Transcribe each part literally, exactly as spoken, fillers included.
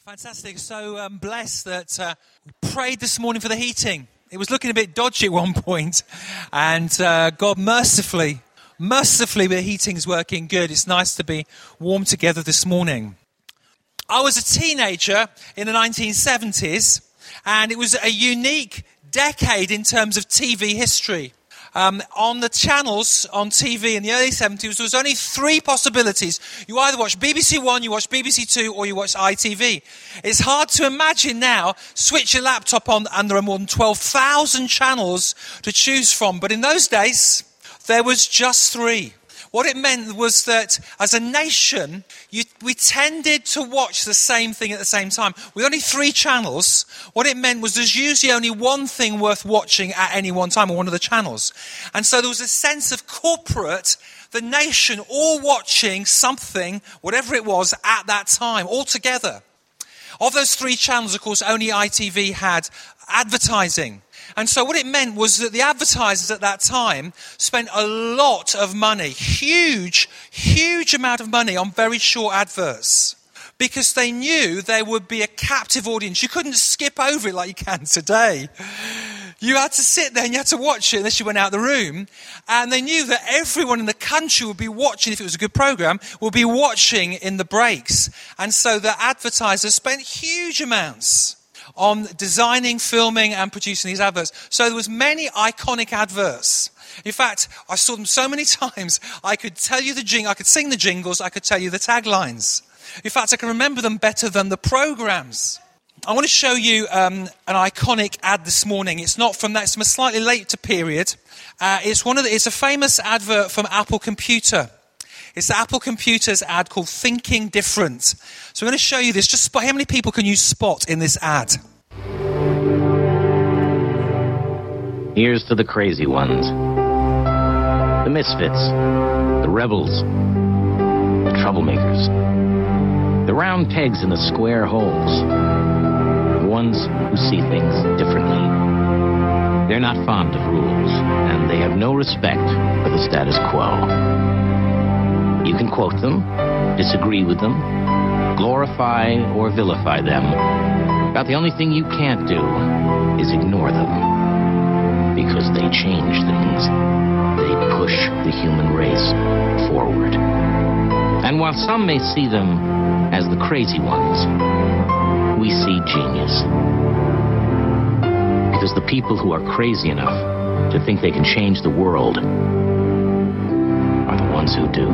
Fantastic. So um, blessed that uh, we prayed this morning for the heating. It was looking a bit dodgy at one point, and uh, God mercifully, mercifully the heating's working good. It's nice to be warm together this morning. I was a teenager in the nineteen seventies, and it was a unique decade in terms of T V history. Um, on the channels on T V in the early seventies, there was only three possibilities. You either watch B B C One, you watch B B C Two, or you watch I T V. It's hard to imagine now, switch your laptop on and there are more than twelve thousand channels to choose from. But in those days, there was just three. What it meant was that as a nation, you, we tended to watch the same thing at the same time. With only three channels, what it meant was there's usually only one thing worth watching at any one time on one of the channels. And so there was a sense of corporate, the nation all watching something, whatever it was, at that time, all together. Of those three channels, of course, only I T V had advertising. And so what it meant was that the advertisers at that time spent a lot of money, huge, huge amount of money on very short adverts, because they knew there would be a captive audience. You couldn't skip over it like you can today. You had to sit there and you had to watch it unless you went out of the room. And they knew that everyone in the country would be watching, if it was a good program, would be watching in the breaks. And so the advertisers spent huge amounts on designing, filming, and producing these adverts. So there was many iconic adverts. In fact, I saw them so many times, I could tell you the jing, I could sing the jingles, I could tell you the taglines. In fact, I can remember them better than the programs. I want to show you um, an iconic ad this morning. It's not from that, it's from a slightly later period. Uh, it's one of the, it's a famous advert from Apple Computer. It's the Apple Computer's ad called Thinking Different. So I'm going to show you this. Just spot, how many people can you spot in this ad? Here's to the crazy ones. The misfits. The rebels. The troublemakers. The round pegs in the square holes. The ones who see things differently. They're not fond of rules, and they have no respect for the status quo. You can quote them, disagree with them, glorify or vilify them. About the only thing you can't do is ignore them. Because they change things. They push the human race forward. And while some may see them as the crazy ones, we see genius. Because the people who are crazy enough to think they can change the world are the ones who do.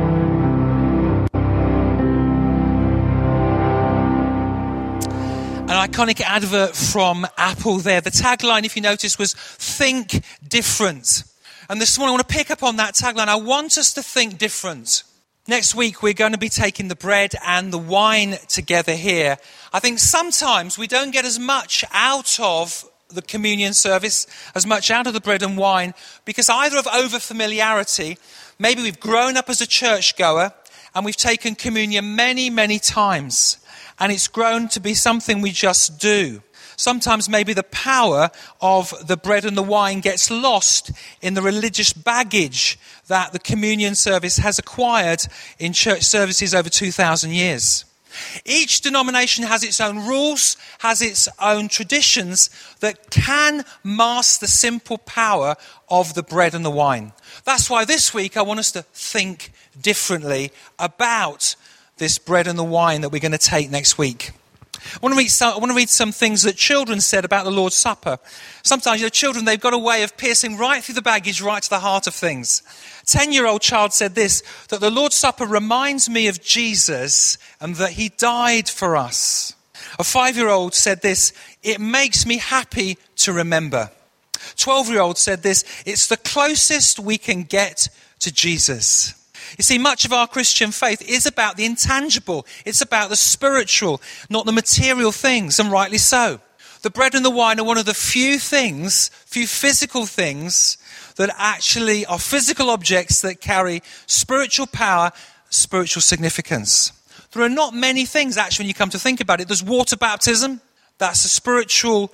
An iconic advert from Apple there. The tagline, if you notice, was Think Different. And this morning I want to pick up on that tagline. I want us to think different. Next week we're going to be taking the bread and the wine together here. I think sometimes we don't get as much out of the communion service, as much out of the bread and wine, because either of over-familiarity, maybe we've grown up as a churchgoer and we've taken communion many, many times. And it's grown to be something we just do. Sometimes maybe the power of the bread and the wine gets lost in the religious baggage that the communion service has acquired in church services over two thousand years. Each denomination has its own rules, has its own traditions that can mask the simple power of the bread and the wine. That's why this week I want us to think differently about this bread and the wine that we're going to take next week. I want to read some, I want to read some things that children said about the Lord's Supper. Sometimes, you know, children, they've got a way of piercing right through the baggage, right to the heart of things. A ten-year-old child said this, that the Lord's Supper reminds me of Jesus and that he died for us. A five-year-old said this, it makes me happy to remember. twelve-year-old said this, it's the closest we can get to Jesus. You see, much of our Christian faith is about the intangible. It's about the spiritual, not the material things, and rightly so. The bread and the wine are one of the few things, few physical things, that actually are physical objects that carry spiritual power, spiritual significance. There are not many things, actually, when you come to think about it. There's water baptism. That's a spiritual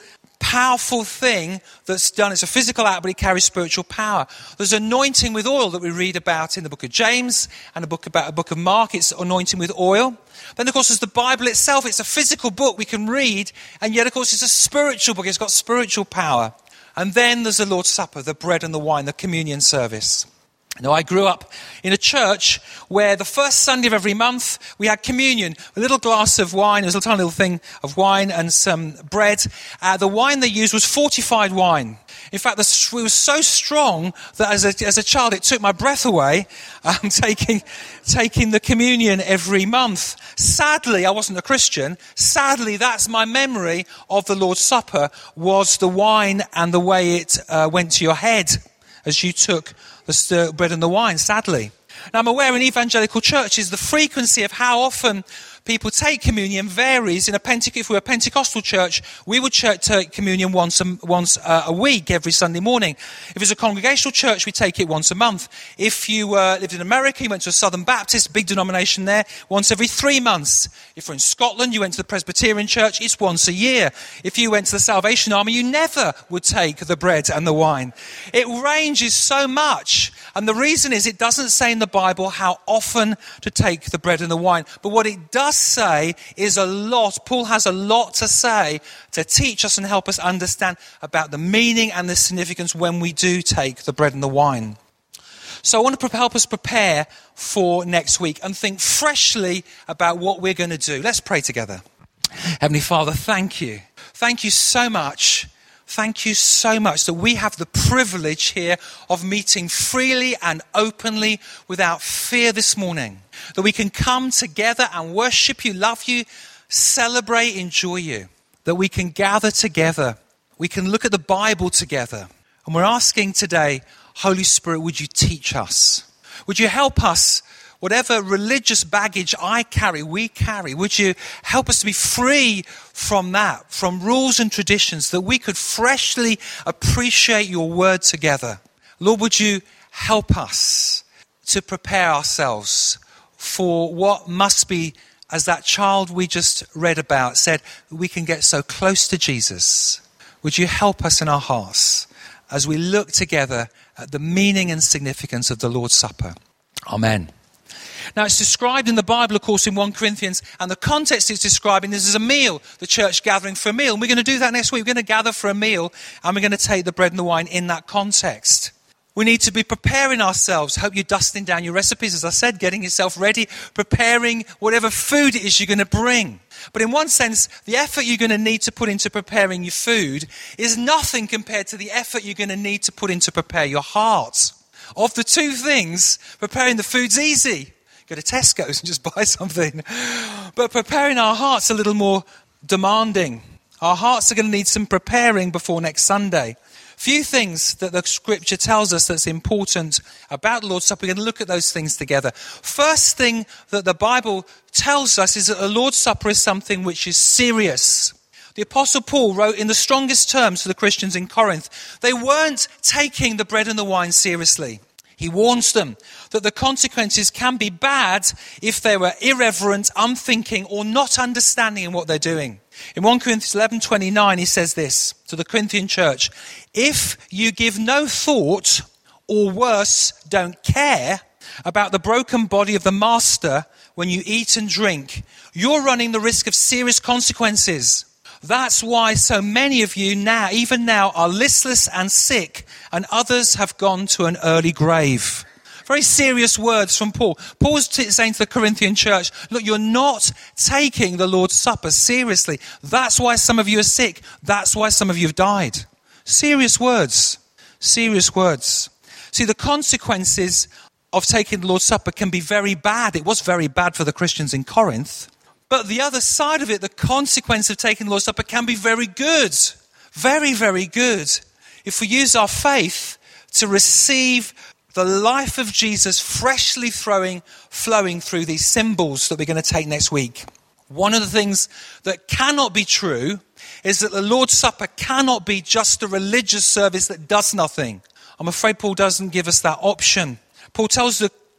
powerful thing that's done. It's a physical act, but it carries spiritual power. There's anointing with oil that we read about in the book of James and a book about a book of Mark. It's anointing with oil. Then, of course, there's the Bible itself. It's a physical book we can read, and yet, of course, it's a spiritual book. It's got spiritual power. And then there's the Lord's Supper, the bread and the wine, the communion service. Now, I grew up in a church where the first Sunday of every month we had communion, a little glass of wine, it was a tiny little thing of wine and some bread. Uh, the wine they used was fortified wine. In fact, the, it was so strong that as a, as a child it took my breath away, um, taking, taking the communion every month. Sadly, I wasn't a Christian. Sadly, that's my memory of the Lord's Supper, was the wine and the way it uh, went to your head as you took the bread and the wine, sadly. Now, I'm aware in evangelical churches, the frequency of how often people take communion varies. In a Pente- if we were a Pentecostal church, we would ch- take communion once a, once uh, a week, every Sunday morning. If it's a congregational church, we take it once a month. If you uh, lived in America, you went to a Southern Baptist, big denomination there, once every three months. If you're in Scotland, you went to the Presbyterian church, it's once a year. If you went to the Salvation Army, you never would take the bread and the wine. It ranges so much. And the reason is it doesn't say in the Bible how often to take the bread and the wine. But what it does say is a lot. Paul has a lot to say to teach us and help us understand about the meaning and the significance when we do take the bread and the wine. So I want to help us prepare for next week and think freshly about what we're going to do. Let's pray together. Heavenly Father, thank you. Thank you so much. Thank you so much that we have the privilege here of meeting freely and openly without fear this morning. That we can come together and worship you, love you, celebrate, enjoy you. That we can gather together. We can look at the Bible together. And we're asking today, Holy Spirit, would you teach us? Would you help us? Whatever religious baggage I carry, we carry, would you help us to be free from that, from rules and traditions, that we could freshly appreciate your word together. Lord, would you help us to prepare ourselves for what must be, as that child we just read about said, we can get so close to Jesus. Would you help us in our hearts as we look together at the meaning and significance of the Lord's Supper? Amen. Now, it's described in the Bible, of course, in First Corinthians, and the context it's describing is as a meal, the church gathering for a meal. And we're going to do that next week. We're going to gather for a meal, and we're going to take the bread and the wine in that context. We need to be preparing ourselves. Hope you're dusting down your recipes, as I said, getting yourself ready, preparing whatever food it is you're going to bring. But in one sense, the effort you're going to need to put into preparing your food is nothing compared to the effort you're going to need to put into prepare your heart. Of the two things, preparing the food's easy. Go to Tesco's and just buy something. But preparing our hearts a little more demanding. Our hearts are going to need some preparing before next Sunday. Few things that the scripture tells us that's important about the Lord's Supper. We're going to look at those things together. First thing that the Bible tells us is that the Lord's Supper is something which is serious. The Apostle Paul wrote in the strongest terms to the Christians in Corinth. They weren't taking the bread and the wine seriously. He warns them that the consequences can be bad if they were irreverent, unthinking, or not understanding in what they're doing. In First Corinthians eleven twenty-nine, he says this to the Corinthian church: if you give no thought, or worse, don't care about the broken body of the master when you eat and drink, you're running the risk of serious consequences. That's why so many of you now, even now, are listless and sick, and others have gone to an early grave. Very serious words from Paul. Paul's t- saying to the Corinthian church, look, you're not taking the Lord's Supper seriously. That's why some of you are sick. That's why some of you have died. Serious words. Serious words. See, the consequences of taking the Lord's Supper can be very bad. It was very bad for the Christians in Corinth. But the other side of it, the consequence of taking the Lord's Supper can be very good. Very, very good. If we use our faith to receive the life of Jesus freshly throwing, flowing through these symbols that we're going to take next week. One of the things that cannot be true is that the Lord's Supper cannot be just a religious service that does nothing. I'm afraid Paul doesn't give us that option. Paul tells the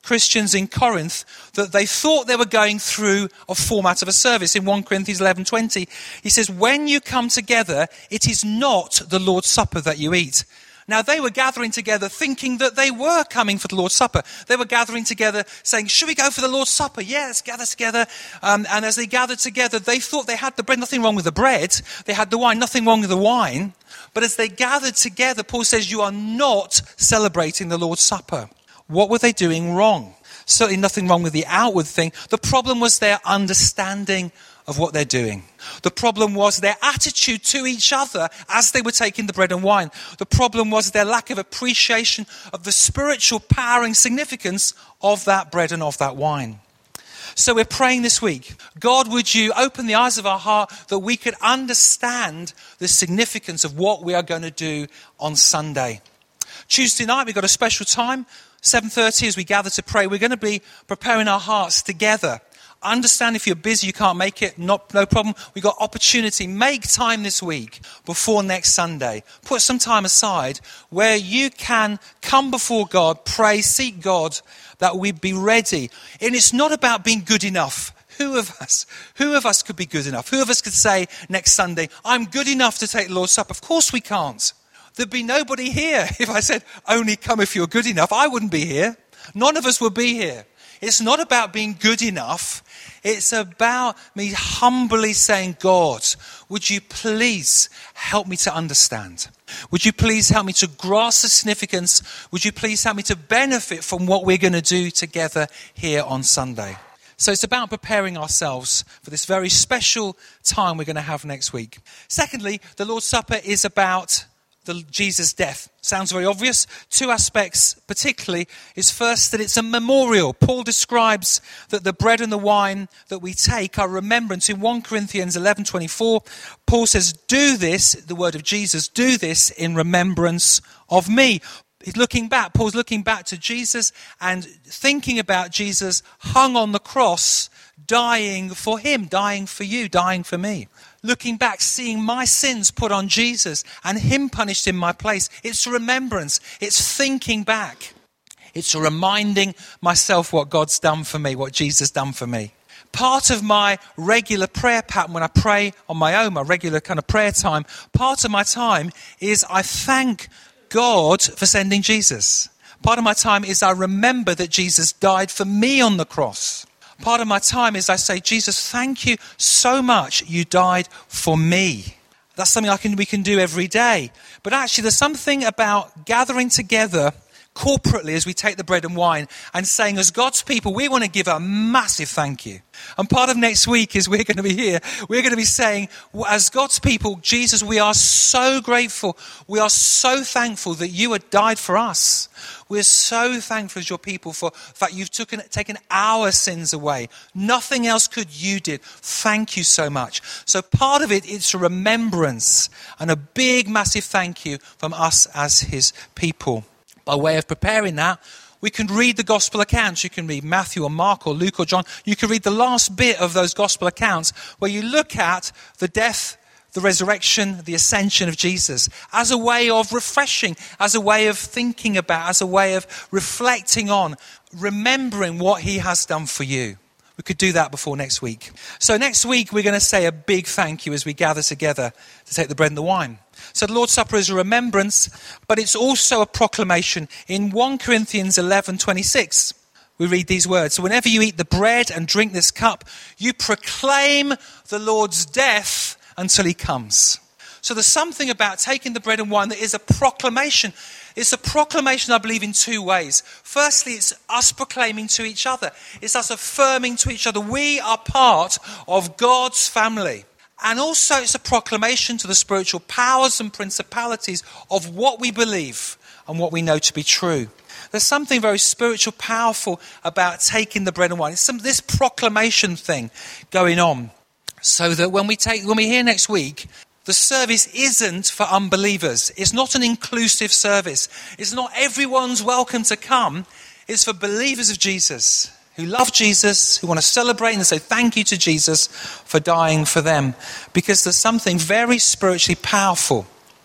Christians in Corinth that they thought they were going through a format of a service. In First Corinthians eleven twenty, he says, when you come together, it is not the Lord's Supper that you eat. Now, they were gathering together thinking that they were coming for the Lord's Supper. They were gathering together saying, should we go for the Lord's Supper? Yeah, let's gather together. Um, and as they gathered together, they thought they had the bread. Nothing wrong with the bread. They had the wine. Nothing wrong with the wine. But as they gathered together, Paul says, you are not celebrating the Lord's Supper. What were they doing wrong? Certainly nothing wrong with the outward thing. The problem was their understanding of what they're doing. The problem was their attitude to each other as they were taking the bread and wine. The problem was their lack of appreciation of the spiritual power and significance of that bread and of that wine. So we're praying this week, God, would you open the eyes of our heart that we could understand the significance of what we are going to do on Sunday. Tuesday night, we've got a special time, seven thirty, as we gather to pray. We're going to be preparing our hearts together. I understand if you're busy, you can't make it, not, no problem. We've got opportunity. Make time this week before next Sunday. Put some time aside where you can come before God, pray, seek God, that we'd be ready. And it's not about being good enough. Who of us, who of us could be good enough? Who of us could say next Sunday, I'm good enough to take the Lord's Supper? Of course we can't. There'd be nobody here if I said, only come if you're good enough. I wouldn't be here. None of us would be here. It's not about being good enough. It's about me humbly saying, God, would you please help me to understand? Would you please help me to grasp the significance? Would you please help me to benefit from what we're going to do together here on Sunday? So it's about preparing ourselves for this very special time we're going to have next week. Secondly, the Lord's Supper is about the Jesus' death. Sounds very obvious. Two aspects particularly is first that it's a memorial. Paul describes that the bread and the wine that we take are remembrance. In First Corinthians eleven twenty-four, Paul says, do this, the word of Jesus, do this in remembrance of me. He's looking back. Paul's looking back to Jesus and thinking about Jesus hung on the cross, dying for him, dying for you, dying for me. Looking back, seeing my sins put on Jesus and him punished in my place. It's remembrance. It's thinking back. It's reminding myself what God's done for me, what Jesus done for me. Part of my regular prayer pattern when I pray on my own, my regular kind of prayer time, part of my time is I thank God for sending Jesus. Part of my time is I remember that Jesus died for me on the cross. Part of my time is I say, Jesus, thank you so much. You died for me. That's something I can, we can do every day. But actually, there's something about gathering together corporately as we take the bread and wine and saying, as God's people, we want to give a massive thank you. And part of next week is we're going to be here. We're going to be saying, well, as God's people, Jesus, we are so grateful. We are so thankful that you had died for us. We're so thankful as your people for the fact you've taken, taken our sins away. Nothing else could you did. Thank you so much. So part of it is a remembrance and a big, massive thank you from us as his people. By way of preparing that, we can read the gospel accounts. You can read Matthew or Mark or Luke or John. You can read the last bit of those gospel accounts where you look at the death, the resurrection, the ascension of Jesus as a way of refreshing, as a way of thinking about, as a way of reflecting on, remembering what he has done for you. We could do that before next week. So next week, we're going to say a big thank you as we gather together to take the bread and the wine. So the Lord's Supper is a remembrance, but it's also a proclamation. In First Corinthians eleven twenty-six, we read these words. So whenever you eat the bread and drink this cup, you proclaim the Lord's death until he comes. So there's something about taking the bread and wine that is a proclamation. It's a proclamation, I believe, in two ways. Firstly, it's us proclaiming to each other. It's us affirming to each other we are part of God's family. And also it's a proclamation to the spiritual powers and principalities of what we believe and what we know to be true. There's something very spiritual, powerful about taking the bread and wine. It's some this proclamation thing going on. So that when we take, when we're here next week, the service isn't for unbelievers. It's not an inclusive service. It's not everyone's welcome to come. It's for believers of Jesus, who love Jesus, who want to celebrate and say thank you to Jesus for dying for them. Because there's something very spiritually powerful.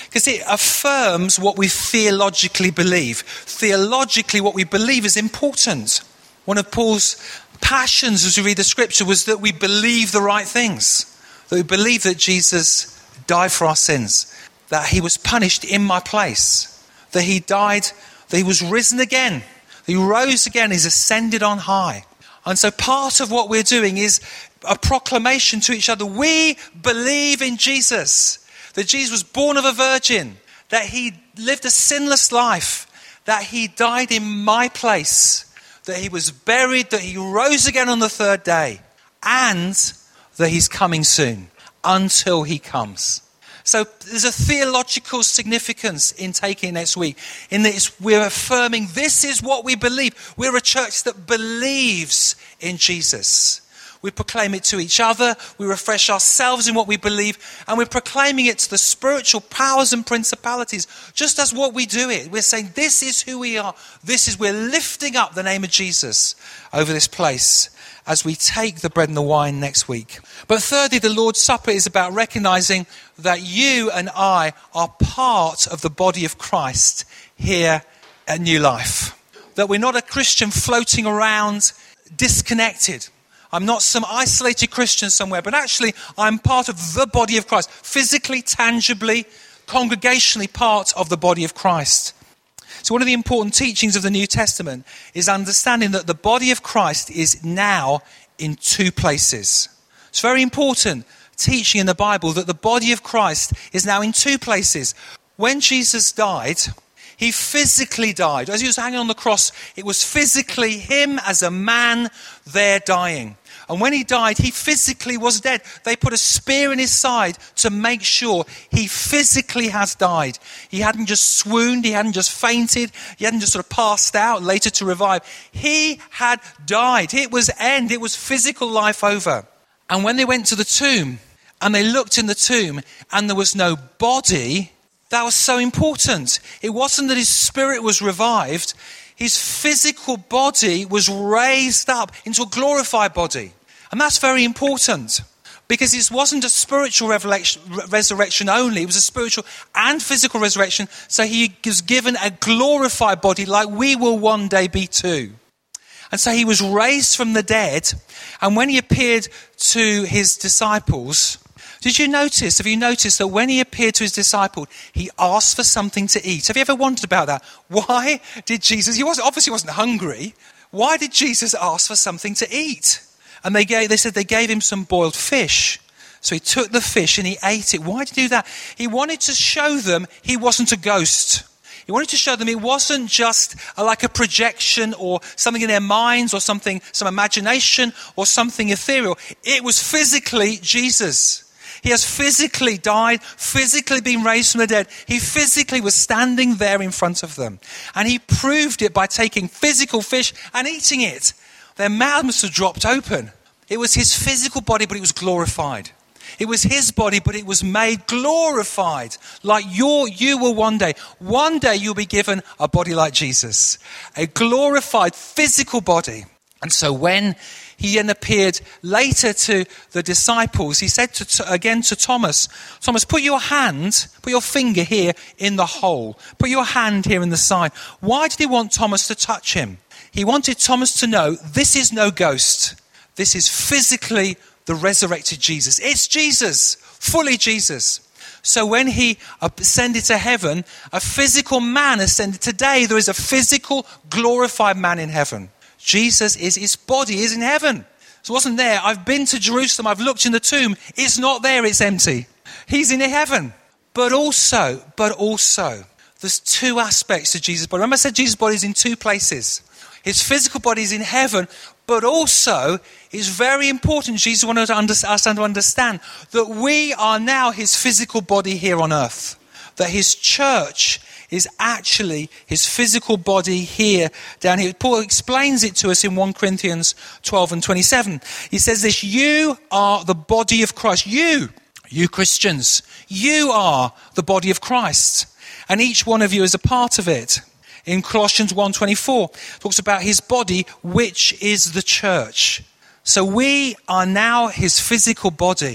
Because it affirms what we theologically believe. Theologically, what we believe is important. One of Paul's passions as we read the scripture was that we believe the right things. That we believe that Jesus died for our sins. That he was punished in my place. That he died, that he was risen again. That he rose again, he's ascended on high. And so part of what we're doing is a proclamation to each other. We believe in Jesus. That Jesus was born of a virgin. That he lived a sinless life. That he died in my place. That he was buried. That he rose again on the third day. And that he's coming soon. Until he comes. So there's a theological significance in taking it next week. In that it's, we're affirming this is what we believe. We're a church that believes in Jesus. We proclaim it to each other. We refresh ourselves in what we believe. And we're proclaiming it to the spiritual powers and principalities. Just as what we do it. We're saying this is who we are. This is, we're lifting up the name of Jesus over this place as we take the bread and the wine next week. But thirdly, the Lord's Supper is about recognizing that you and I are part of the body of Christ here at New Life. That we're not a Christian floating around disconnected. I'm not some isolated Christian somewhere, but actually I'm part of the body of Christ. Physically, tangibly, congregationally part of the body of Christ. So one of the important teachings of the New Testament is understanding that the body of Christ is now in two places. It's very important teaching in the Bible that the body of Christ is now in two places. When Jesus died, he physically died. As he was hanging on the cross, it was physically him as a man there dying. And when he died, he physically was dead. They put a spear in his side to make sure he physically has died. He hadn't just swooned, he hadn't just fainted, he hadn't just sort of passed out later to revive. He had died. It was end. It was physical life over. And when they went to the tomb and they looked in the tomb and there was no body, that was so important. It wasn't that his spirit was revived. His physical body was raised up into a glorified body. And that's very important because it wasn't a spiritual resurrection only. It was a spiritual and physical resurrection. So he was given a glorified body like we will one day be too. And so he was raised from the dead. And when he appeared to his disciples, did you notice, have you noticed that when he appeared to his disciples, he asked for something to eat? Have you ever wondered about that? Why did Jesus, he wasn't, obviously wasn't hungry. Why did Jesus ask for something to eat? And they gave, they said they gave him some boiled fish. So he took the fish and he ate it. Why did he do that? He wanted to show them he wasn't a ghost. He wanted to show them it wasn't just a, like a projection or something in their minds or something, some imagination or something ethereal. It was physically Jesus. He has physically died, physically been raised from the dead. He physically was standing there in front of them. And he proved it by taking physical fish and eating it. Their mouths must have dropped open. It was his physical body, but it was glorified. It was his body, but it was made glorified. Like your, you will one day. One day you'll be given a body like Jesus. A glorified physical body. And so when he then appeared later to the disciples, he said to, to, again to Thomas, Thomas, put your hand, put your finger here in the hole. Put your hand here in the side. Why did he want Thomas to touch him? He wanted Thomas to know this is no ghost. This is physically the resurrected Jesus. It's Jesus, fully Jesus. So when he ascended to heaven, a physical man ascended. Today there is a physical glorified man in heaven. Jesus is, his body is in heaven. So it wasn't there. I've been to Jerusalem. I've looked in the tomb. It's not there. It's empty. He's in heaven. But also, but also, there's two aspects to Jesus' body. Remember I said Jesus' body is in two places. His physical body is in heaven, but also it's very important. Jesus wanted us to understand that we are now his physical body here on earth. That his church is actually his physical body here, down here. Paul explains it to us in First Corinthians twelve and twenty-seven. He says this, you are the body of Christ. You, you Christians, you are the body of Christ. And each one of you is a part of it. In Colossians one twenty-four, talks about his body, which is the church. So we are now his physical body.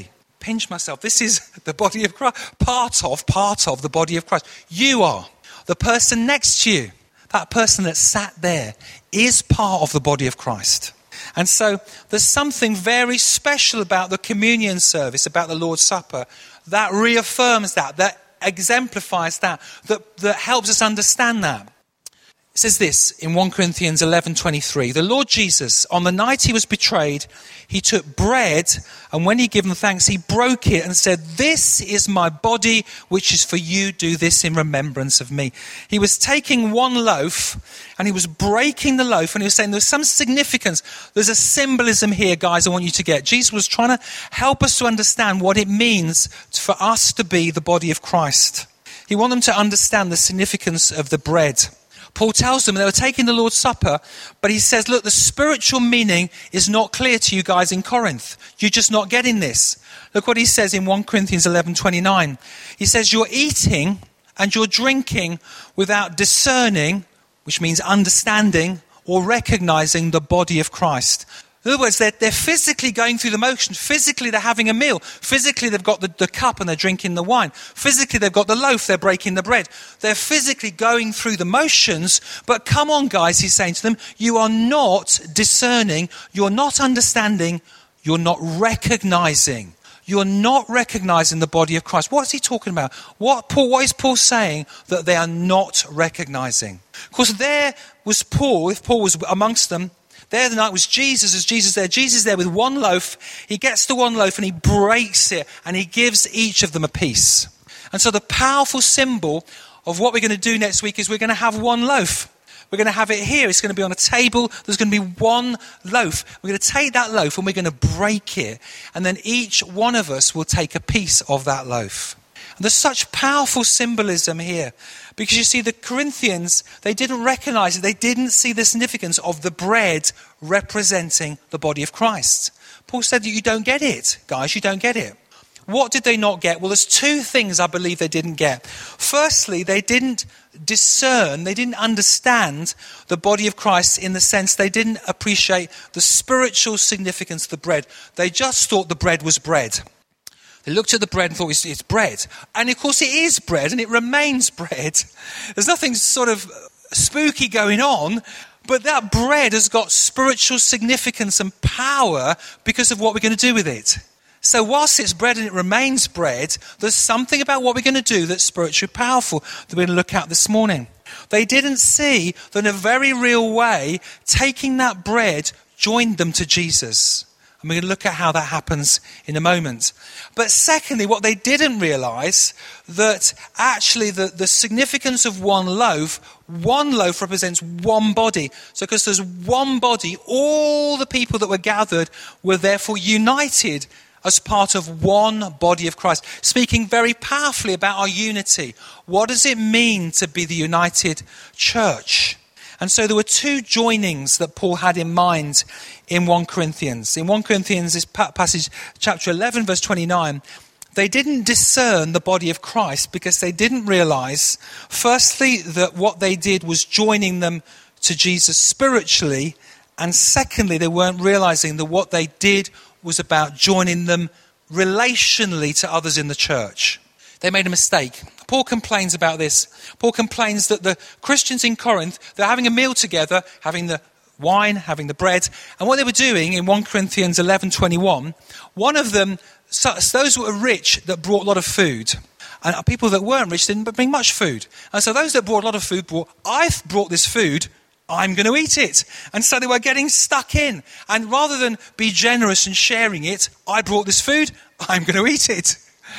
pinch myself. This is the body of Christ. Part of, part of the body of Christ. You are. The person next to you, that person that sat there, is part of the body of Christ. And so there's something very special about the communion service, about the Lord's Supper, that reaffirms that, that exemplifies that, that, that helps us understand that. It says this in First Corinthians eleven twenty-three. The Lord Jesus, on the night he was betrayed, he took bread, and when he gave them thanks, he broke it and said, "This is my body, which is for you. Do this in remembrance of me." He was taking one loaf, and he was breaking the loaf, and he was saying there's some significance. There's a symbolism here, guys, I want you to get. Jesus was trying to help us to understand what it means for us to be the body of Christ. He wanted them to understand the significance of the bread. Paul tells them they were taking the Lord's Supper, but he says, look, the spiritual meaning is not clear to you guys in Corinth. You're just not getting this. Look what he says in First Corinthians eleven twenty-nine. He says, you're eating and you're drinking without discerning, which means understanding or recognizing the body of Christ. In other words, they're, they're physically going through the motions. Physically, they're having a meal. Physically, they've got the, the cup and they're drinking the wine. Physically, they've got the loaf, they're breaking the bread. They're physically going through the motions. But come on, guys, he's saying to them, you are not discerning, you're not understanding, you're not recognizing. You're not recognizing the body of Christ. What is he talking about? What, Paul, what is Paul saying that they are not recognizing? Of course, there was Paul, if Paul was amongst them, there the night was Jesus, as Jesus there. Jesus there with one loaf. He gets the one loaf and he breaks it and he gives each of them a piece. And so the powerful symbol of what we're going to do next week is we're going to have one loaf. We're going to have it here. It's going to be on a table. There's going to be one loaf. We're going to take that loaf and we're going to break it. And then each one of us will take a piece of that loaf. And there's such powerful symbolism here. Because you see, the Corinthians, they didn't recognize it. They didn't see the significance of the bread representing the body of Christ. Paul said that you don't get it, guys. You don't get it. What did they not get? Well, there's two things I believe they didn't get. Firstly, they didn't discern, they didn't understand the body of Christ in the sense they didn't appreciate the spiritual significance of the bread. They just thought the bread was bread. They looked at the bread and thought, it's, it's bread. And of course it is bread and it remains bread. There's nothing sort of spooky going on, but that bread has got spiritual significance and power because of what we're going to do with it. So whilst it's bread and it remains bread, there's something about what we're going to do that's spiritually powerful that we're going to look at this morning. They didn't see that in a very real way, taking that bread joined them to Jesus. And we're going to look at how that happens in a moment. But secondly, what they didn't realize, that actually the, the significance of one loaf, one loaf represents one body. So because there's one body, all the people that were gathered were therefore united as part of one body of Christ. Speaking very powerfully about our unity. What does it mean to be the united church? And so there were two joinings that Paul had in mind in First Corinthians. In First Corinthians, this passage, chapter eleven, verse twenty-nine, they didn't discern the body of Christ because they didn't realize, firstly, that what they did was joining them to Jesus spiritually, and secondly, they weren't realizing that what they did was about joining them relationally to others in the church. They made a mistake. Paul complains about this. Paul complains that the Christians in Corinth, they're having a meal together, having the wine, having the bread. And what they were doing in First Corinthians eleven twenty-one, one of them, so those who were rich that brought a lot of food, and people that weren't rich didn't bring much food. And so those that brought a lot of food brought, I've brought this food, I'm going to eat it. And so they were getting stuck in. And rather than be generous and sharing it, I brought this food, I'm going to eat it.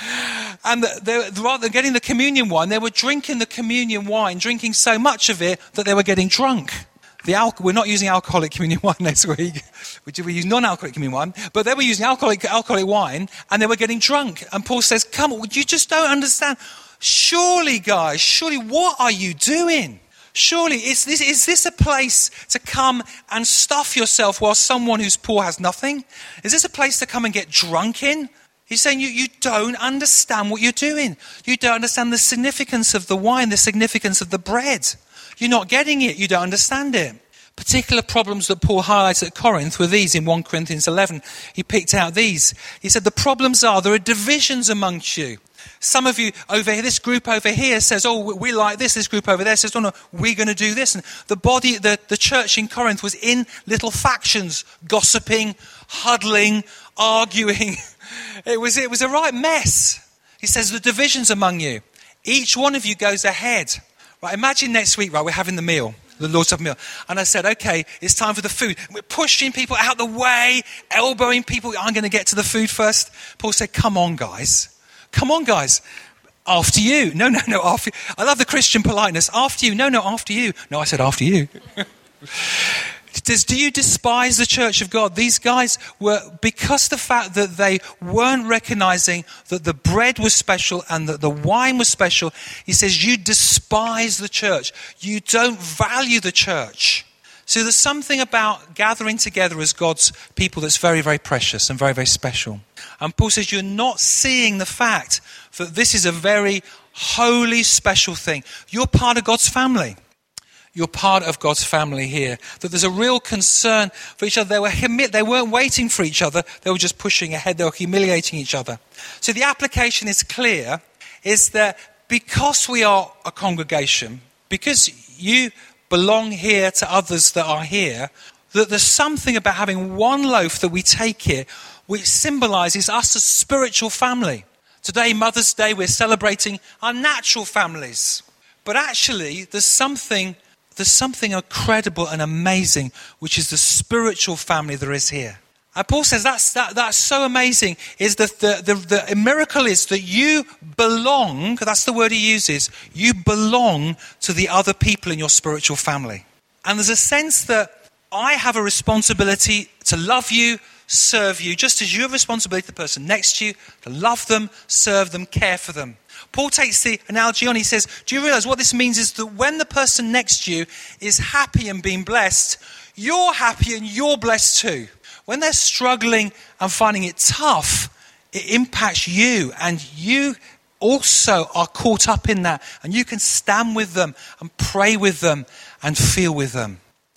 And they, rather than getting the communion wine, they were drinking the communion wine, drinking so much of it that they were getting drunk. The al- we're not using alcoholic communion wine next week. We, we use non-alcoholic communion wine. But they were using alcoholic, alcoholic wine and they were getting drunk. And Paul says, come on, you just don't understand. Surely, guys, surely what are you doing? Surely, is this, is this a place to come and stuff yourself while someone who's poor has nothing? Is this a place to come and get drunk in? He's saying you, you don't understand what you're doing. You don't understand the significance of the wine, the significance of the bread. You're not getting it. You don't understand it. Particular problems that Paul highlights at Corinth were these in First Corinthians eleven. He picked out these. He said, the problems are there are divisions amongst you. Some of you over here, this group over here says, oh, we like this. This group over there says, oh, no, we're going to do this. And the body, the, the church in Corinth was in little factions, gossiping, huddling, arguing. It was, it was a right mess. He says, the divisions among you. Each one of you goes ahead. Right, imagine next week, right, we're having the meal, the Lord's Supper meal. And I said, okay, it's time for the food. We're pushing people out the way, elbowing people. I'm going to get to the food first. Paul said, come on, guys. Come on, guys. After you. No, no, no, after you. I love the Christian politeness. After you. No, no, after you. No, I said after you. Does, do you despise the church of God? These guys were, because the fact that they weren't recognizing that the bread was special and that the wine was special, he says, you despise the church. You don't value the church. So there's something about gathering together as God's people that's very, very precious and very, very special. And Paul says, you're not seeing the fact that this is a very holy, special thing. You're part of God's family. You're part of God's family here. That there's a real concern for each other. They were humi- they weren't waiting for each other. They were just pushing ahead. They were humiliating each other. So the application is clear, is that because we are a congregation, because you belong here to others that are here, that there's something about having one loaf that we take here which symbolizes us as spiritual family. Today, Mother's Day, we're celebrating our natural families. But actually, there's something There's something incredible and amazing, which is the spiritual family there is here. And Paul says that's that, that's so amazing, is that the, the, the miracle is that you belong, that's the word he uses, you belong to the other people in your spiritual family. And there's a sense that I have a responsibility to love you, serve you, just as you have a responsibility to the person next to you, to love them, serve them, care for them. Paul takes the analogy on. He says, do you realize what this means is that when the person next to you is happy and being blessed, you're happy and you're blessed too. When they're struggling and finding it tough, it impacts you, and you also are caught up in that, and you can stand with them and pray with them and feel with them.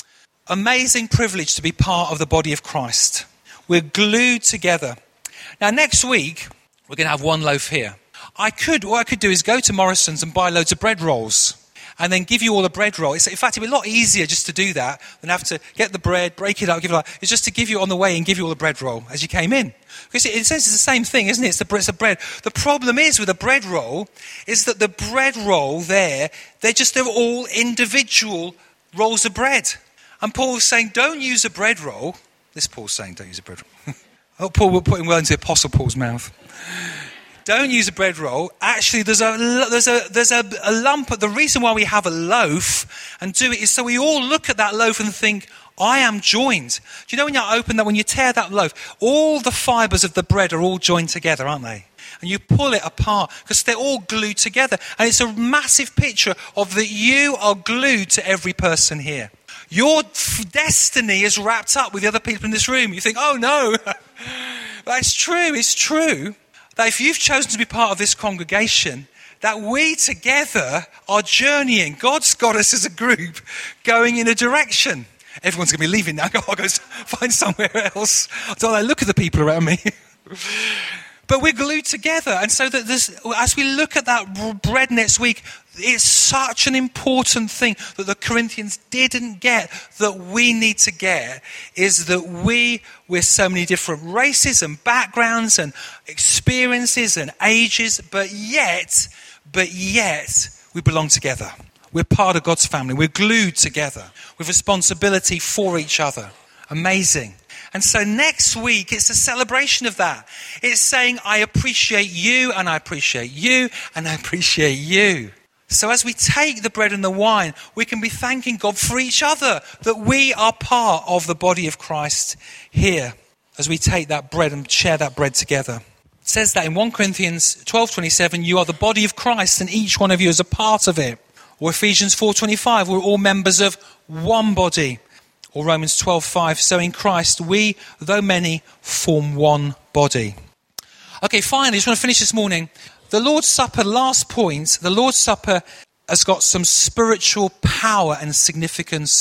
Amazing privilege to be part of the body of Christ. We're glued together. Now next week, we're going to have one loaf here. I could, what I could do is go to Morrison's and buy loads of bread rolls and then give you all a bread roll. It's, in fact, it'd be a lot easier just to do that than have to get the bread, break it up, give it up. It's just to give you on the way and give you all the bread roll as you came in. Because in a sense, it's the same thing, isn't it? It's the, it's the bread. The problem is with a bread roll is that the bread roll there, they're just, they're all individual rolls of bread. And Paul's saying, don't use a bread roll. This Paul's saying, don't use a bread roll. Oh, Paul, we're putting well into the Apostle Paul's mouth. Don't use a bread roll. Actually, there's a there's a there's a, a lump. The reason why we have a loaf and do it is so we all look at that loaf and think, I am joined. Do you know when you open that, when you tear that loaf, all the fibers of the bread are all joined together, aren't they? And you pull it apart because they're all glued together. And it's a massive picture of that you are glued to every person here. Your f- destiny is wrapped up with the other people in this room. You think, oh no. But it's true, it's true. That if you've chosen to be part of this congregation, that we together are journeying. God's got us as a group going in a direction. Everyone's going to be leaving now. I'll go find somewhere else. Don't I look at the people around me? But we're glued together. And so that this, as we look at that bread next week, it's such an important thing that the Corinthians didn't get, that we need to get, is that we, we're so many different races and backgrounds and experiences and ages, but yet, but yet, we belong together. We're part of God's family. We're glued together with responsibility for each other. Amazing. And so next week, it's a celebration of that. It's saying, I appreciate you, and I appreciate you, and I appreciate you. So as we take the bread and the wine, we can be thanking God for each other, that we are part of the body of Christ here, as we take that bread and share that bread together. It says that in First Corinthians twelve twenty-seven, you are the body of Christ, and each one of you is a part of it. Or Ephesians four twenty-five, we're all members of one body. Or Romans twelve five, so in Christ we, though many, form one body. Okay, finally, I just want to finish this morning. The Lord's Supper, last point, the Lord's Supper has got some spiritual power and significance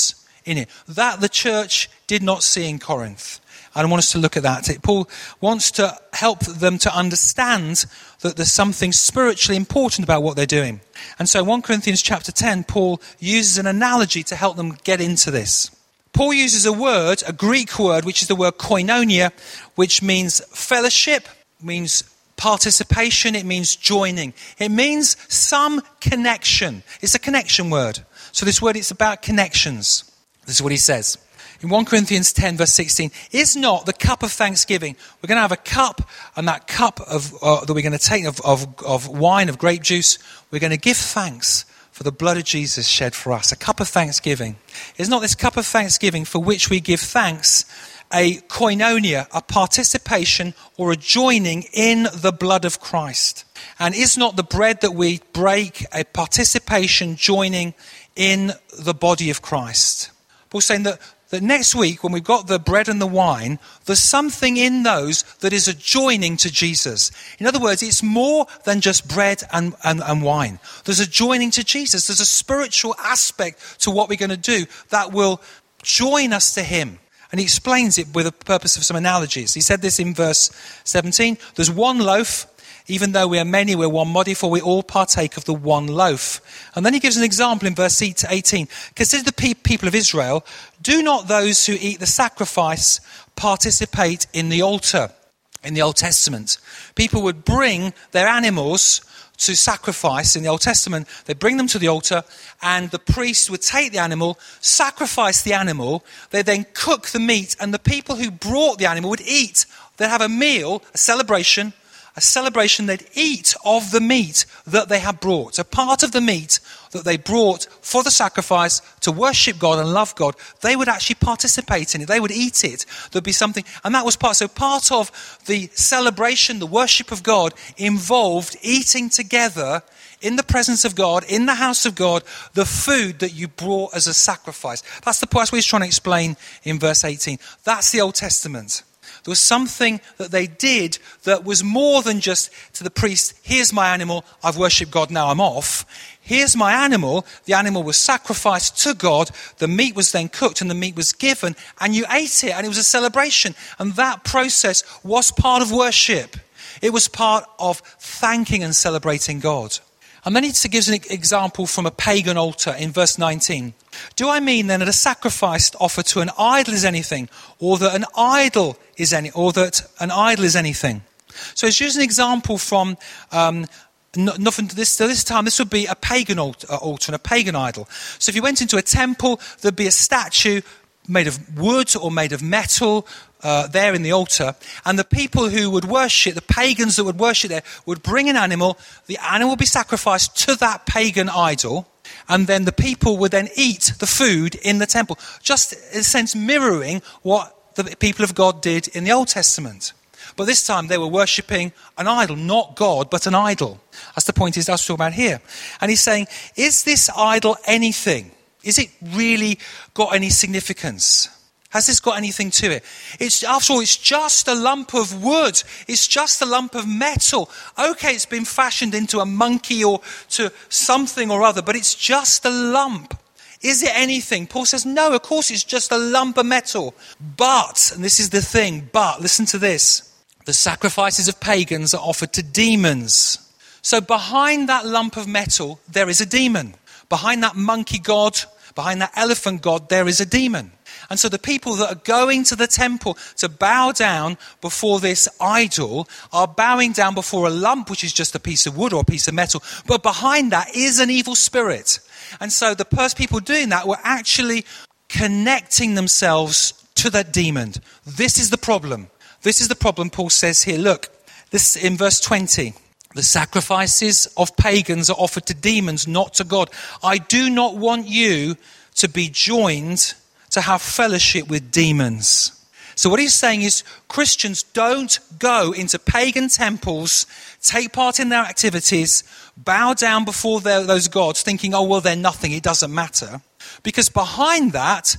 in it. That the church did not see in Corinth. I want us to look at that. Paul wants to help them to understand that there's something spiritually important about what they're doing. And so First Corinthians chapter ten, Paul uses an analogy to help them get into this. Paul uses a word, a Greek word, which is the word koinonia, which means fellowship, means participation, it means joining. It means some connection. It's a connection word. So this word, it's about connections. This is what he says. In First Corinthians ten, verse sixteen, is not the cup of thanksgiving. We're going to have a cup, and that cup of uh, that we're going to take of, of, of wine, of grape juice, we're going to give thanks for the blood of Jesus shed for us. A cup of thanksgiving. Is not this cup of thanksgiving for which we give thanks a koinonia, a participation or a joining in the blood of Christ? And is not the bread that we break a participation, joining in the body of Christ? Paul's saying that that next week, when we've got the bread and the wine, there's something in those that is a joining to Jesus. In other words, it's more than just bread and, and, and wine. There's a joining to Jesus. There's a spiritual aspect to what we're going to do that will join us to him. And he explains it with the purpose of some analogies. He said this in verse seventeen. There's one loaf. Even though we are many, we're one body, for we all partake of the one loaf. And then he gives an example in verse eighteen. Consider the pe- people of Israel. Do not those who eat the sacrifice participate in the altar? In the Old Testament, people would bring their animals to sacrifice in the Old Testament. They'd bring them to the altar, and the priest would take the animal, sacrifice the animal. They'd then cook the meat, and the people who brought the animal would eat. They'd have a meal, a celebration, A celebration, they'd eat of the meat that they had brought. A part of the meat that they brought for the sacrifice to worship God and love God, they would actually participate in it. They would eat it. There'd be something, and that was part. So part of the celebration, the worship of God, involved eating together in the presence of God, in the house of God, the food that you brought as a sacrifice. That's the point. That's what he's trying to explain in verse eighteen. That's the Old Testament. There was something that they did that was more than just to the priest, here's my animal, I've worshipped God, now I'm off. Here's my animal. The animal was sacrificed to God. The meat was then cooked and the meat was given, and you ate it, and it was a celebration. And that process was part of worship. It was part of thanking and celebrating God. And then he gives an example from a pagan altar in verse nineteen. Do I mean then that a sacrifice offered to an idol is anything, or that an idol is any, or that an idol is anything? So he's using an example from um, nothing to this. To this time, this would be a pagan altar, altar and a pagan idol. So if you went into a temple, there'd be a statue made of wood or made of metal uh, there in the altar. And the people who would worship, the pagans that would worship there, would bring an animal. The animal would be sacrificed to that pagan idol. And then the people would then eat the food in the temple. Just in a sense mirroring what the people of God did in the Old Testament. But this time they were worshipping an idol, not God, but an idol. That's the point he's talking about here. And he's saying, is this idol anything? Is it really got any significance? Has this got anything to it? It's, after all, it's just a lump of wood. It's just a lump of metal. Okay, it's been fashioned into a monkey or to something or other, but it's just a lump. Is it anything? Paul says, no, of course it's just a lump of metal. But, and this is the thing, but, listen to this. The sacrifices of pagans are offered to demons. So behind that lump of metal, there is a demon. Behind that monkey god, behind that elephant god, there is a demon. And so the people that are going to the temple to bow down before this idol are bowing down before a lump, which is just a piece of wood or a piece of metal. But behind that is an evil spirit. And so the first people doing that were actually connecting themselves to that demon. This is the problem. This is the problem Paul says here. Look, this in verse twenty. The sacrifices of pagans are offered to demons, not to God. I do not want you to be joined to have fellowship with demons. So what he's saying is Christians don't go into pagan temples, take part in their activities, bow down before their, those gods thinking, oh, well, they're nothing, it doesn't matter. Because behind that,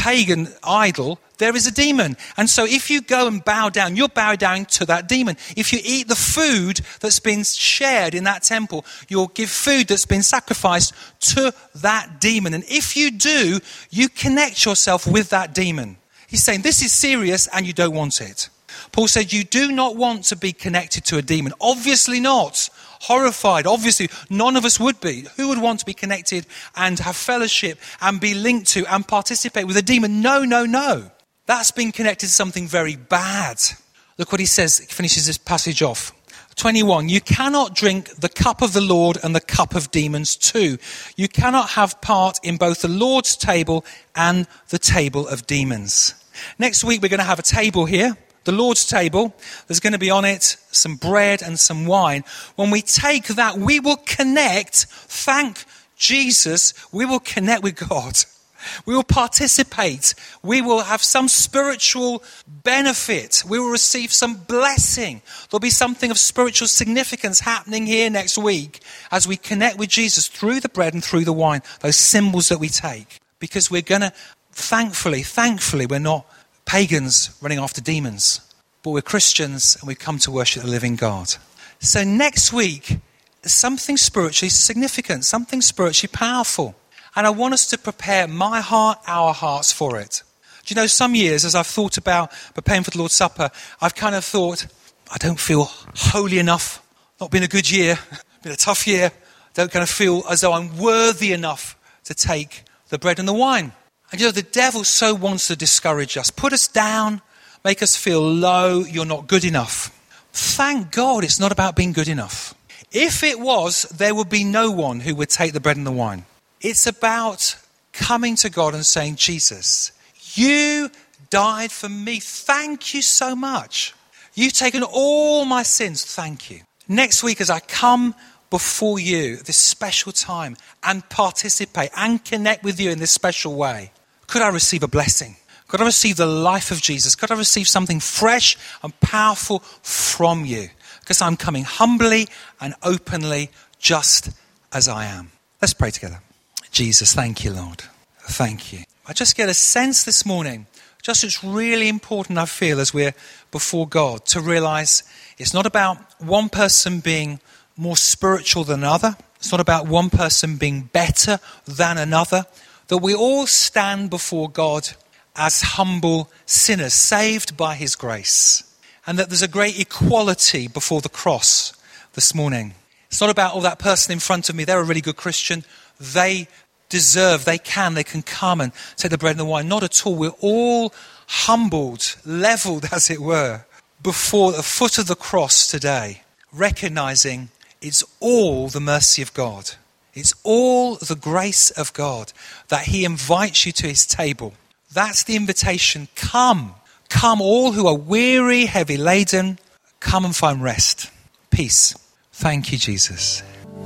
pagan idol, there is a demon. And so if you go and bow down, you're bowing down to that demon. If you eat the food that's been shared in that temple, you'll give food that's been sacrificed to that demon. And if you do, you connect yourself with that demon. He's saying this is serious and you don't want it. Paul said you do not want to be connected to a demon. Obviously not. Horrified. Obviously, none of us would be. Who would want to be connected and have fellowship and be linked to and participate with a demon? No, no, no. That's being connected to something very bad. Look what he says. He finishes this passage off. twenty-one. You cannot drink the cup of the Lord and the cup of demons too. You cannot have part in both the Lord's table and the table of demons. Next week, we're going to have a table here. The Lord's table, there's going to be on it some bread and some wine. When we take that, we will connect, thank Jesus, we will connect with God. We will participate. We will have some spiritual benefit. We will receive some blessing. There'll be something of spiritual significance happening here next week as we connect with Jesus through the bread and through the wine, those symbols that we take. Because we're going to, thankfully, thankfully, we're not pagans running after demons, but we're Christians and we come to worship the living God. So next week, there's something spiritually significant, something spiritually powerful. And I want us to prepare my heart, our hearts for it. Do you know, some years as I've thought about preparing for the Lord's Supper, I've kind of thought, I don't feel holy enough. Not been a good year, been a tough year. Don't kind of feel as though I'm worthy enough to take the bread and the wine. And you know, the devil so wants to discourage us, put us down, make us feel low, you're not good enough. Thank God it's not about being good enough. If it was, there would be no one who would take the bread and the wine. It's about coming to God and saying, Jesus, you died for me. Thank you so much. You've taken all my sins. Thank you. Next week, as I come before you, this special time, and participate and connect with you in this special way, could I receive a blessing? Could I receive the life of Jesus? Could I receive something fresh and powerful from you? Because I'm coming humbly and openly just as I am. Let's pray together. Jesus, thank you, Lord. Thank you. I just get a sense this morning, just it's really important, I feel, as we're before God, to realize it's not about one person being more spiritual than another. It's not about one person being better than another. That we all stand before God as humble sinners, saved by his grace. And that there's a great equality before the cross this morning. It's not about, oh, that person in front of me, they're a really good Christian. They deserve, they can, they can come and take the bread and the wine. Not at all. We're all humbled, leveled, as it were, before the foot of the cross today, recognizing it's all the mercy of God. It's all the grace of God that he invites you to his table. That's the invitation. Come. Come all who are weary, heavy laden. Come and find rest. Peace. Thank you, Jesus.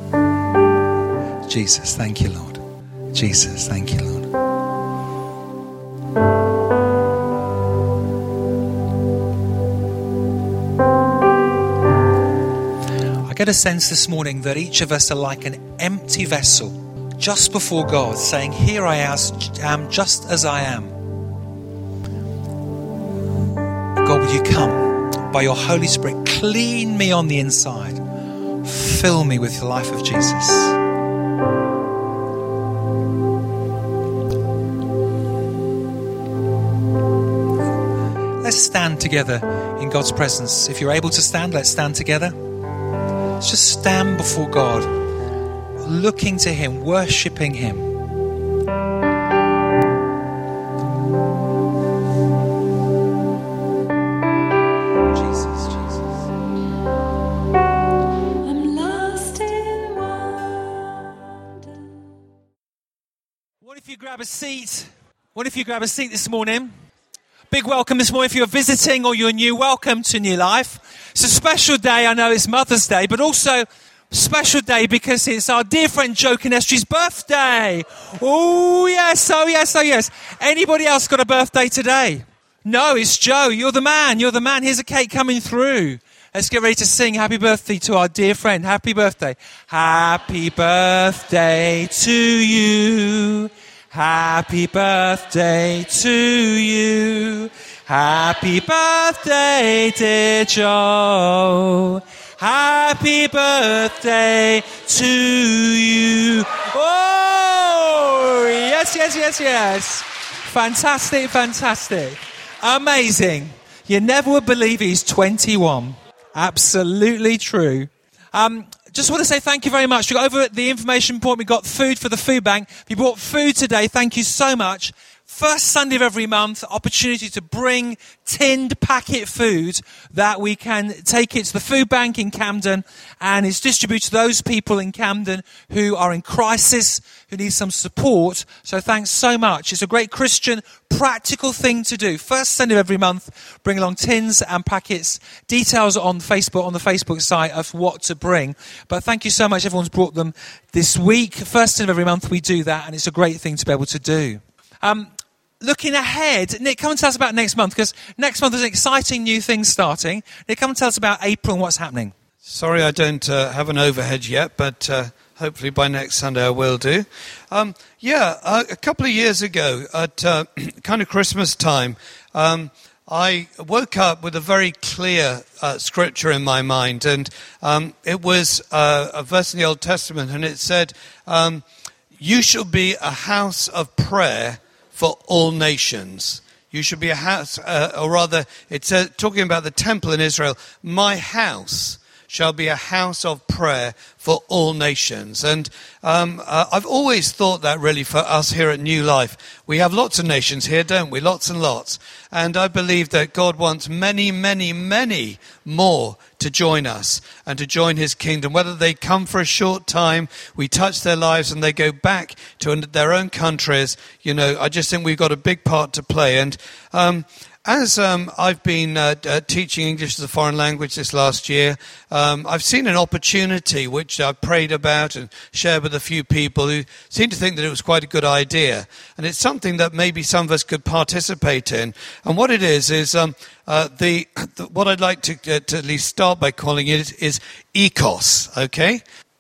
Jesus, thank you, Lord. Jesus, thank you, Lord. I get a sense this morning that each of us are like an empty vessel just before God, saying, here I am just as I am. God, would you come by your Holy Spirit, clean me on the inside, fill me with the life of Jesus. Let's stand together in God's presence. If you're able to stand, let's stand together. Let's just stand before God, looking to him, worshipping him. Jesus, Jesus. I'm lost in wonder. What if you grab a seat? What if you grab a seat this morning? Big welcome this morning if you're visiting or you're new. Welcome to New Life. It's a special day. I know it's Mother's Day, but also a special day because it's our dear friend Joe Canestri's birthday. Oh, yes. Oh, yes. Oh, yes. Anybody else got a birthday today? No, it's Joe. You're the man. You're the man. Here's a cake coming through. Let's get ready to sing happy birthday to our dear friend. Happy birthday. Happy birthday to you. Happy birthday to you. Happy birthday, dear Joe. Happy birthday to you. Oh, yes, yes, yes, yes. Fantastic, fantastic. Amazing. You never would believe he's twenty-one. Absolutely true. Um, just want to say thank you very much. We got over at the information point, we got food for the food bank. If you bought food today, thank you so much. First Sunday of every month, opportunity to bring tinned packet food that we can take it to the food bank in Camden, and it's distributed to those people in Camden who are in crisis, who need some support. So thanks so much. It's a great Christian, practical thing to do. First Sunday of every month, bring along tins and packets. Details on Facebook, on the Facebook site of what to bring. But thank you so much. Everyone's brought them this week. First Sunday of every month, we do that, and it's a great thing to be able to do. Um, Looking ahead, Nick, come and tell us about next month, because next month there's an exciting new thing starting. Nick, come and tell us about April and what's happening. Sorry I don't uh, have an overhead yet, but uh, hopefully by next Sunday I will do. Um, yeah, uh, a couple of years ago at uh, kind of Christmas time, um, I woke up with a very clear uh, scripture in my mind, and um, it was uh, a verse in the Old Testament, and it said, um, you shall be a house of prayer for all nations. You should be a house, uh, or rather, it's uh, talking about the temple in Israel. My house shall be a house of prayer for all nations. And um, uh, I've always thought that really for us here at New Life. We have lots of nations here, don't we? Lots and lots. And I believe that God wants many, many, many more to join us and to join his kingdom. Whether they come for a short time, we touch their lives and they go back to their own countries. You know, I just think we've got a big part to play. And um As um, I've been uh, uh, teaching English as a foreign language this last year, um, I've seen an opportunity which I've prayed about and shared with a few people who seem to think that it was quite a good idea. And it's something that maybe some of us could participate in. And what it is, is um, uh, the, the what I'd like to, uh, to at least start by calling it is, is E C O S, okay?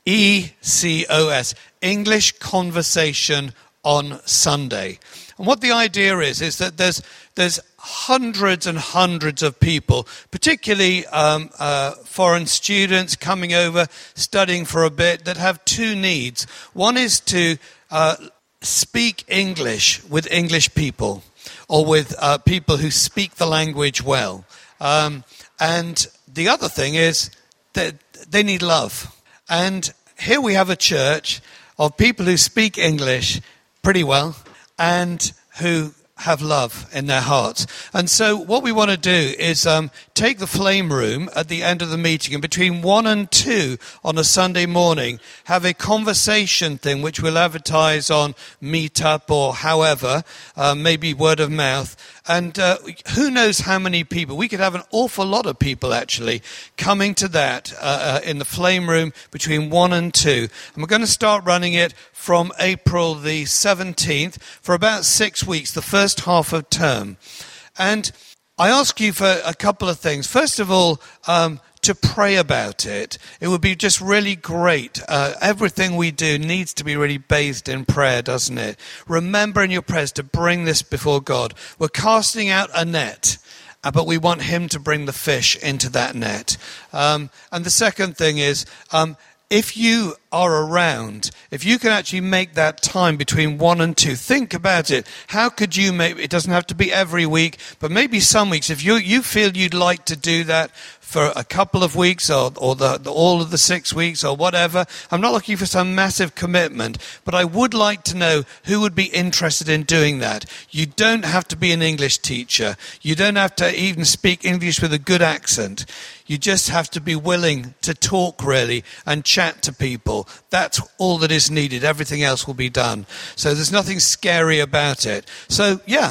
E C O S, English Conversation on Sunday. And what the idea is, is that there's there's hundreds and hundreds of people, particularly um, uh, foreign students coming over, studying for a bit, that have two needs. One is to uh, speak English with English people, or with uh, people who speak the language well. Um, and the other thing is that they need love. And here we have a church of people who speak English pretty well and who have love in their hearts. And so what we want to do is um, take the flame room at the end of the meeting, and between one and two on a Sunday morning, have a conversation thing which we'll advertise on Meetup or however, uh, maybe word of mouth. And uh, who knows how many people. We could have an awful lot of people actually coming to that uh, uh, in the flame room between one and two. And we're going to start running it from April the seventeenth for about six weeks, the first half of term. And I ask you for a couple of things. First of all, um, to pray about it. It would be just really great. Uh, everything we do needs to be really bathed in prayer, doesn't it? Remember in your prayers to bring this before God. We're casting out a net, uh, but we want him to bring the fish into that net. Um, and the second thing is, um, if you are around, if you can actually make that time between one and two, think about it. How could you make, it doesn't have to be every week, but maybe some weeks, if you you feel you'd like to do that for a couple of weeks or, or the, the, all of the six weeks or whatever. I'm not looking for some massive commitment, but I would like to know who would be interested in doing that. You don't have to be an English teacher. You don't have to even speak English with a good accent. You just have to be willing to talk really and chat to people. That's all that is needed. Everything else will be done. So there's nothing scary about it. So, yeah.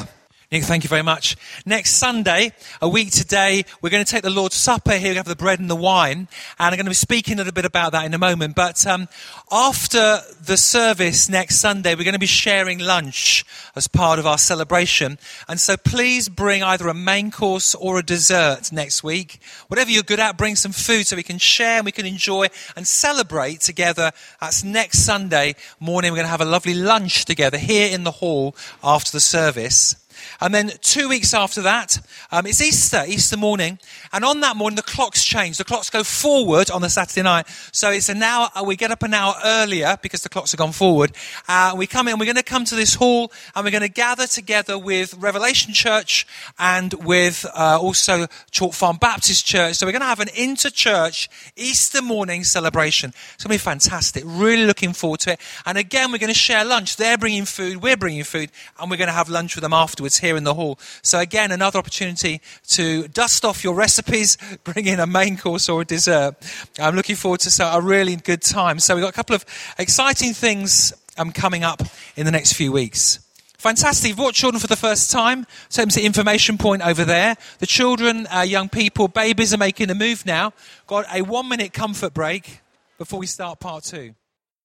Nick, thank you very much. Next Sunday, a week today, we're going to take the Lord's Supper here. We have the bread and the wine. And I'm going to be speaking a little bit about that in a moment. But um, after the service next Sunday, we're going to be sharing lunch as part of our celebration. And so please bring either a main course or a dessert next week. Whatever you're good at, bring some food so we can share and we can enjoy and celebrate together. That's next Sunday morning. We're going to have a lovely lunch together here in the hall after the service. And then two weeks after that, um, it's Easter, Easter morning. And on that morning, the clocks change. The clocks go forward on the Saturday night. So it's an hour, we get up an hour earlier because the clocks have gone forward. Uh, we come in, we're going to come to this hall and we're going to gather together with Revelation Church and with uh, also Chalk Farm Baptist Church. So we're going to have an inter-church Easter morning celebration. It's going to be fantastic. Really looking forward to it. And again, we're going to share lunch. They're bringing food, we're bringing food, and we're going to have lunch with them afterwards here in the hall. So again, another opportunity to dust off your recipes, bring in a main course or a dessert. I'm looking forward to a really good time. So we've got a couple of exciting things um, coming up in the next few weeks. Fantastic. If you've watched children for the first time, take them to the information point over there. The children, uh, young people, babies are making a move now. Got a one minute comfort break before we start part two.